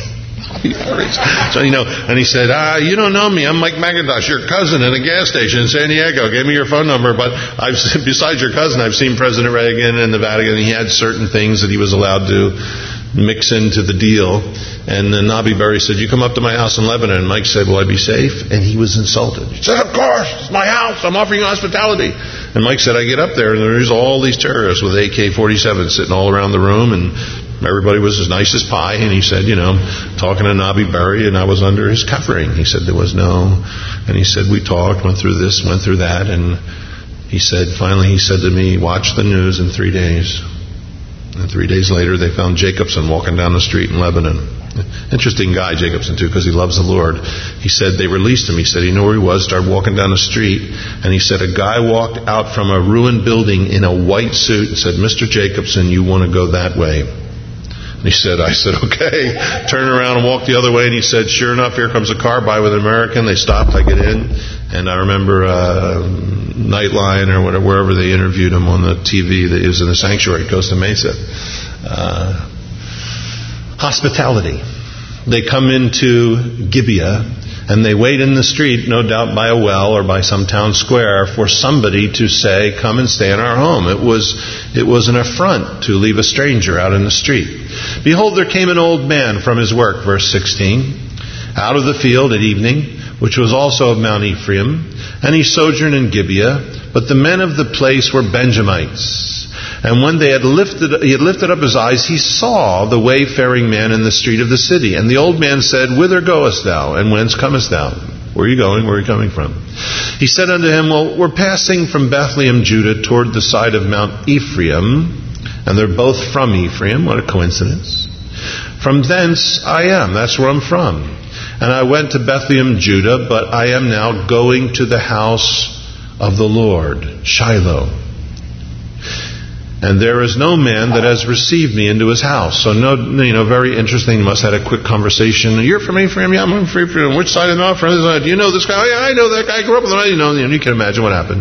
So, you know, and he said, ah, you don't know me. I'm Mike McIntosh, your cousin at a gas station in San Diego. Gave me your phone number, but I've besides your cousin, I've seen President Reagan and the Vatican, and he had certain things that he was allowed to mix into the deal. And then Nabi Berri said, you come up to my house in Lebanon. And Mike said, will I be safe? And he was insulted. He said, of course, it's my house. I'm offering you hospitality. And Mike said, I get up there and there's all these terrorists with A K forty-seven sitting all around the room, and everybody was as nice as pie. And he said, you know, talking to Nabi Berri, and I was under his covering. He said, there was no, and he said, we talked, went through this, went through that. And he said, finally he said to me, watch the news in three days. And three days later, they found Jacobson walking down the street in Lebanon. Interesting guy, Jacobson, too, because he loves the Lord. He said they released him. He said he knew where he was, started walking down the street, and he said a guy walked out from a ruined building in a white suit and said, Mister Jacobson, you want to go that way? And he said, I said, okay. Turned around and walked the other way, and he said, sure enough, here comes a car by with an American. They stopped, I get in, and I remember uh, Nightline or whatever, wherever they interviewed him on the T V that he was in the sanctuary, Costa Mesa. Uh, hospitality. They come into Gibeah and they wait in the street, no doubt by a well or by some town square, for somebody to say, come and stay in our home. It was, it was an affront to leave a stranger out in the street. Behold, there came an old man from his work, verse sixteen, out of the field at evening, which was also of Mount Ephraim, and he sojourned in Gibeah, but the men of the place were Benjamites. And when they had lifted, he had lifted up his eyes, he saw the wayfaring man in the street of the city. And the old man said, whither goest thou, and whence comest thou? Where are you going? Where are you coming from? He said unto him, well, we're passing from Bethlehem, Judah, toward the side of Mount Ephraim. And they're both from Ephraim. What a coincidence. From thence I am. That's where I'm from. And I went to Bethlehem, Judah, but I am now going to the house of the Lord, Shiloh. And there is no man that has received me into his house. So, no, you know, very interesting. You must have had a quick conversation. You're from Ephraim? Yeah, I'm from Ephraim. Which side of the from this side? Do you know this guy? Oh, yeah, I know that guy. I grew up with him. You know, you can imagine what happened.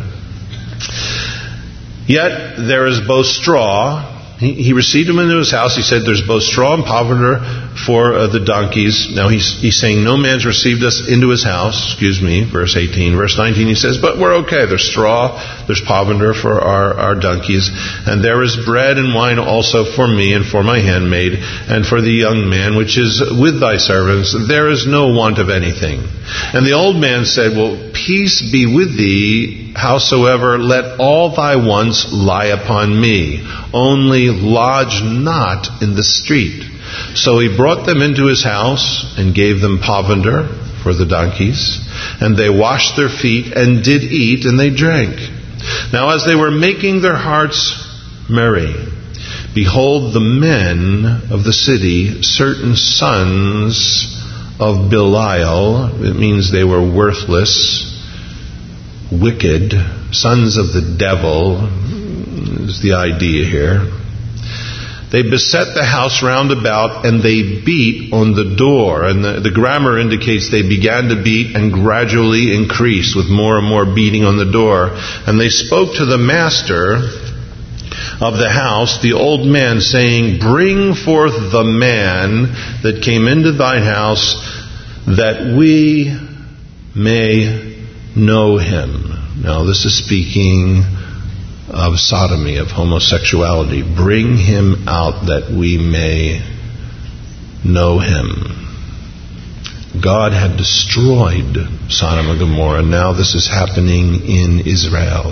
Yet there is both straw. He, he received him into his house. He said, there's both straw and provender for uh, the donkeys. Now he's he's saying, no man's received us into his house. Excuse me, verse eighteen. Verse nineteen, he says, but we're okay. There's straw, there's provender for our, our donkeys. And there is bread and wine also for me and for my handmaid and for the young man which is with thy servants. There is no want of anything. And the old man said, well, peace be with thee. Howsoever, let all thy wants lie upon me. Only lodge not in the street. So he brought them into his house and gave them provender for the donkeys. And they washed their feet and did eat and they drank. Now as they were making their hearts merry, behold, the men of the city, certain sons of Belial. It means they were worthless, wicked, sons of the devil is the idea here. They beset the house round about, and they beat on the door. And the, the grammar indicates they began to beat and gradually increased with more and more beating on the door. And they spoke to the master of the house, the old man, saying, "Bring forth the man that came into thine house, that we may know him." Now this is speaking of sodomy, of homosexuality. Bring him out that we may know him. God had destroyed Sodom and Gomorrah. Now this is happening in Israel.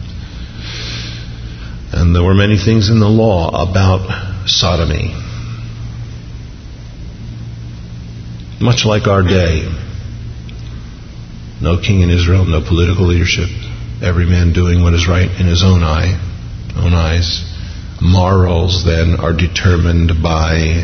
And there were many things in the law about sodomy. Much like our day. No king in Israel, no political leadership. Every man doing what is right in his own eye, own eyes. Morals then are determined by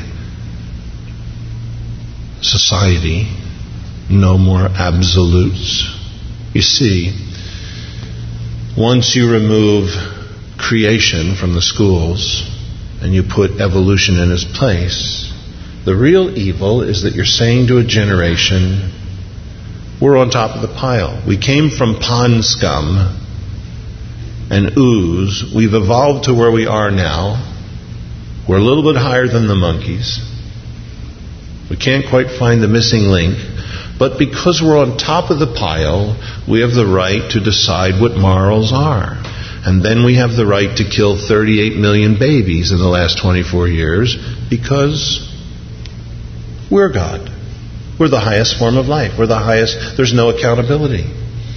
society. No more absolutes. You see, once you remove creation from the schools and you put evolution in its place, the real evil is that you're saying to a generation, we're on top of the pile. We came from pond scum and ooze. We've evolved to where we are now. We're a little bit higher than the monkeys. We can't quite find the missing link. But because we're on top of the pile, we have the right to decide what morals are. And then we have the right to kill thirty-eight million babies in the last twenty-four years because we're God. We're the highest form of life. We're the highest. There's no accountability.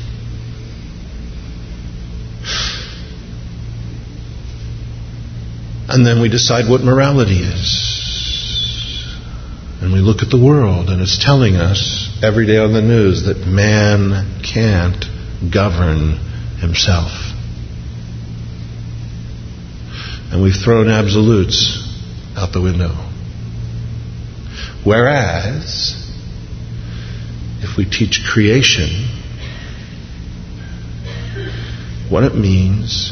And then we decide what morality is. And we look at the world, and it's telling us every day on the news that man can't govern himself. And we've thrown absolutes out the window. Whereas, if we teach creation, what it means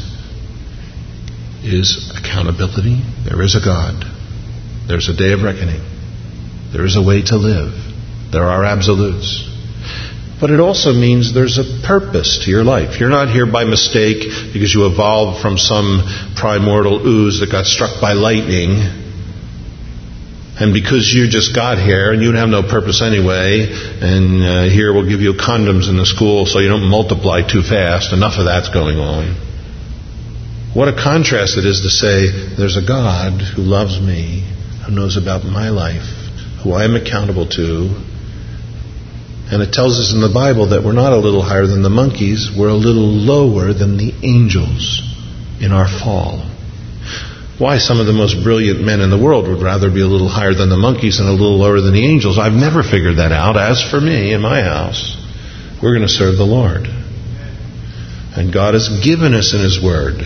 is accountability. There is a God. There's a day of reckoning. There is a way to live. There are absolutes. But it also means there's a purpose to your life. You're not here by mistake because you evolved from some primordial ooze that got struck by lightning. And because you just got here and you have no purpose anyway, and uh, here we'll give you condoms in the school so you don't multiply too fast. Enough of that's going on. What a contrast it is to say, there's a God who loves me, who knows about my life, who I am accountable to. And it tells us in the Bible that we're not a little higher than the monkeys, we're a little lower than the angels in our fall. Why some of the most brilliant men in the world would rather be a little higher than the monkeys and a little lower than the angels, I've never figured that out. As for me, in my house, we're going to serve the Lord. And God has given us in His Word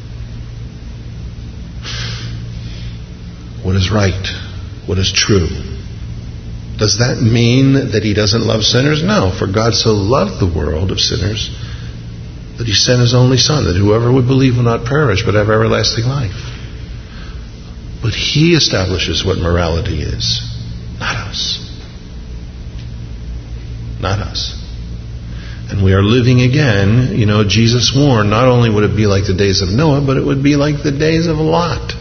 what is right, what is true. Does that mean that He doesn't love sinners? No, for God so loved the world of sinners that He sent His only Son, that whoever would believe will not perish but have everlasting life. But He establishes what morality is, not us. Not us. And we are living again, you know, Jesus warned, not only would it be like the days of Noah, but it would be like the days of Lot.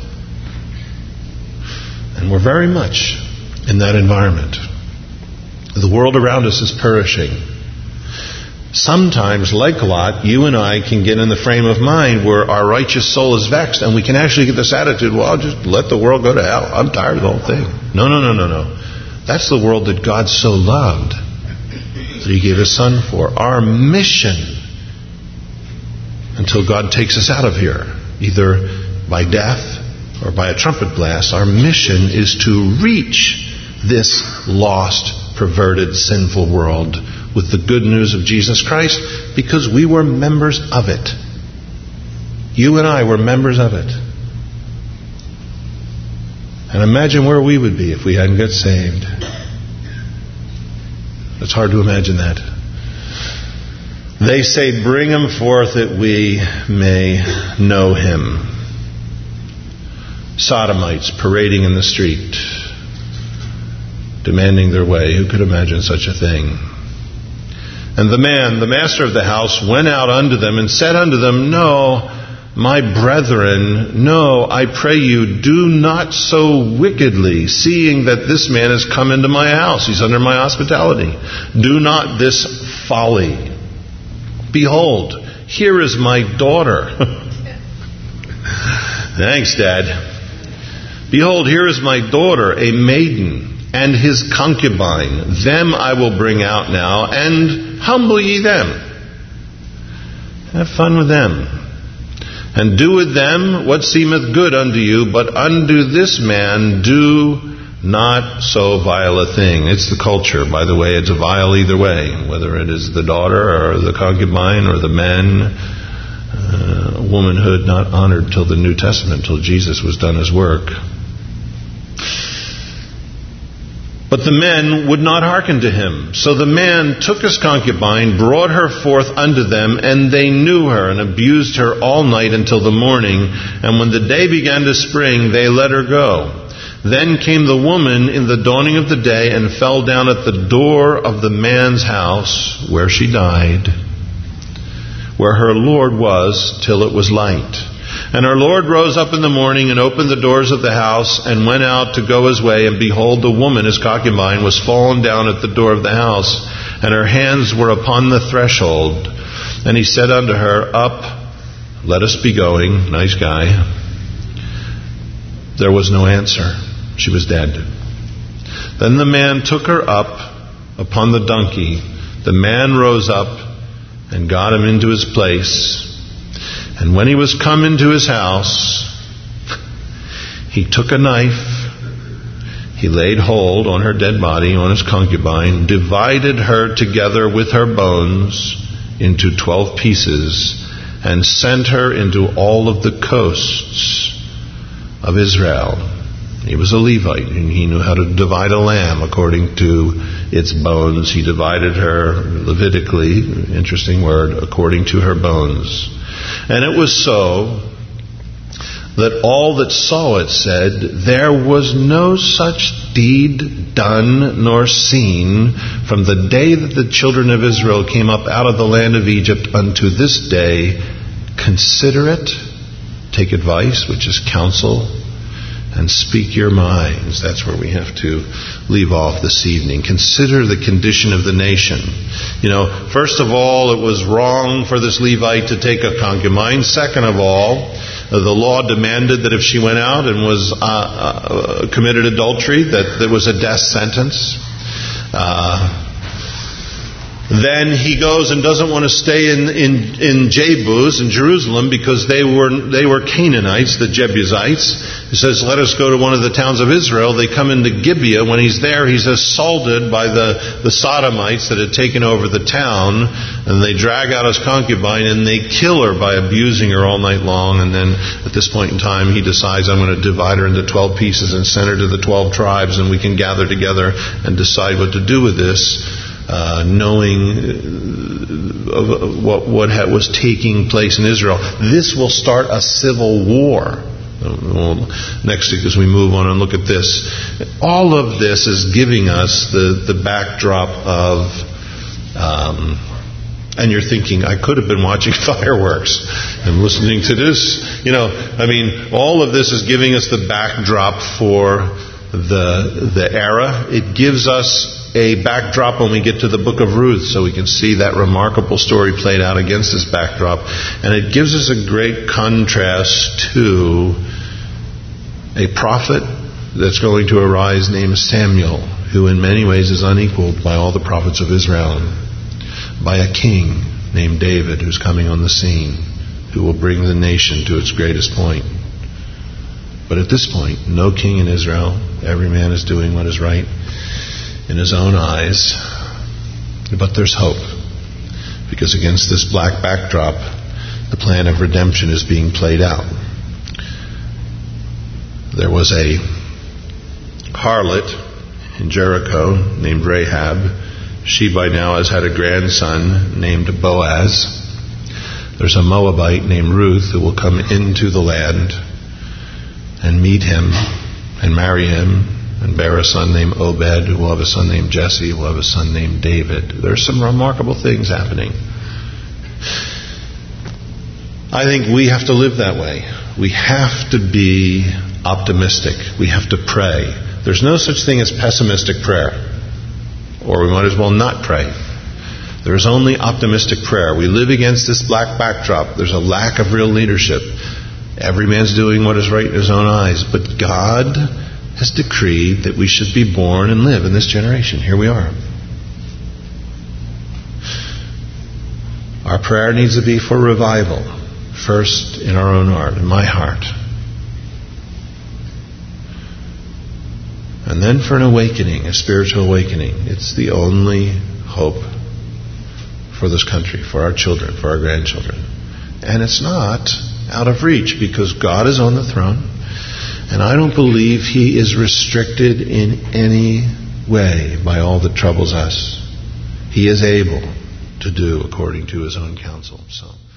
And we're very much in that environment. The world around us is perishing. Sometimes, like Lot, you and I can get in the frame of mind where our righteous soul is vexed, and we can actually get this attitude, well, I'll just let the world go to hell. I'm tired of the whole thing. No, no, no, no, no. That's the world that God so loved that He gave His Son for. Our mission, until God takes us out of here, either by death or by a trumpet blast, our mission is to reach this lost, perverted, sinful world with the good news of Jesus Christ, because we were members of it. You and I were members of it. And imagine where we would be if we hadn't got saved. It's hard to imagine that. They say, bring him forth that we may know him. Sodomites parading in the street, demanding their way. Who could imagine such a thing? And the man, the master of the house, went out unto them and said unto them, No, my brethren, no, I pray you, do not so wickedly, seeing that this man has come into my house. He's under my hospitality. Do not this folly. Behold, here is my daughter. Thanks, Dad. Behold, here is my daughter, a maiden, and his concubine. Them I will bring out now, and humble ye them. Have fun with them. And do with them what seemeth good unto you, but unto this man do not so vile a thing. It's the culture, by the way. It's a vile either way, whether it is the daughter or the concubine or the men. Uh, womanhood not honored till the New Testament, till Jesus was done his work. But the men would not hearken to him. So the man took his concubine, brought her forth unto them, and they knew her, and abused her all night until the morning. And when the day began to spring, they let her go. Then came the woman in the dawning of the day, and fell down at the door of the man's house, where she died, where her Lord was, till it was light. And her Lord rose up in the morning, and opened the doors of the house, and went out to go his way. And behold, the woman, his concubine, was fallen down at the door of the house, and her hands were upon the threshold. And he said unto her, Up, let us be going. Nice guy. There was no answer. She was dead. Then the man took her up upon the donkey. The man rose up and got him into his place. And when he was come into his house, he took a knife. He laid hold on her dead body, on his concubine, divided her together with her bones into twelve pieces, and sent her into all of the coasts of Israel. He was a Levite, and he knew how to divide a lamb according to its bones. He divided her Levitically, interesting word, according to her bones. And it was so that all that saw it said, There was no such deed done nor seen from the day that the children of Israel came up out of the land of Egypt unto this day. Consider it, take advice, which is counsel, and speak your minds. That's where we have to leave off this evening. Consider the condition of the nation. You know, first of all, it was wrong for this Levite to take a concubine. Second of all, the law demanded that if she went out and was uh, uh, committed adultery, that there was a death sentence. Uh, Then he goes and doesn't want to stay in, in, in Jebus, in Jerusalem, because they were they were Canaanites, the Jebusites. He says, let us go to one of the towns of Israel. They come into Gibeah. When he's there, he's assaulted by the, the Sodomites that had taken over the town. And they drag out his concubine and they kill her by abusing her all night long. And then at this point in time, he decides, I'm going to divide her into twelve pieces and send her to the twelve tribes, and we can gather together and decide what to do with this. Uh, knowing uh, what, what ha- was taking place in Israel. This will start a civil war. Well, next week as we move on and look at this, all of this is giving us the, the backdrop of, um, and you're thinking, I could have been watching fireworks and listening to this. You know, I mean, all of this is giving us the backdrop for the the era. It gives us a backdrop when we get to the book of Ruth, so we can see that remarkable story played out against this backdrop. And it gives us a great contrast to a prophet that's going to arise named Samuel, who in many ways is unequaled by all the prophets of Israel, by a king named David who's coming on the scene, who will bring the nation to its greatest point. But at this point, no king in Israel. Every man is doing what is right in his own eyes. But there's hope, because against this black backdrop, the plan of redemption is being played out. There was a harlot in Jericho named Rahab, She by now has had a grandson named Boaz. There's a Moabite named Ruth who will come into the land and meet him and marry him and bear a son named Obed, who will have a son named Jesse, who will have a son named David. There's some remarkable things happening. I think we have to live that way. We have to be optimistic. We have to pray. There's no such thing as pessimistic prayer. Or we might as well not pray. There is only optimistic prayer. We live against this black backdrop. There's a lack of real leadership. Every man's doing what is right in his own eyes. But God has decreed that we should be born and live in this generation. Here we are. Our prayer needs to be for revival. First in our own heart, in my heart. And then for an awakening, a spiritual awakening. It's the only hope for this country, for our children, for our grandchildren. And it's not out of reach because God is on the throne. And I don't believe He is restricted in any way by all that troubles us. He is able to do according to His own counsel. So.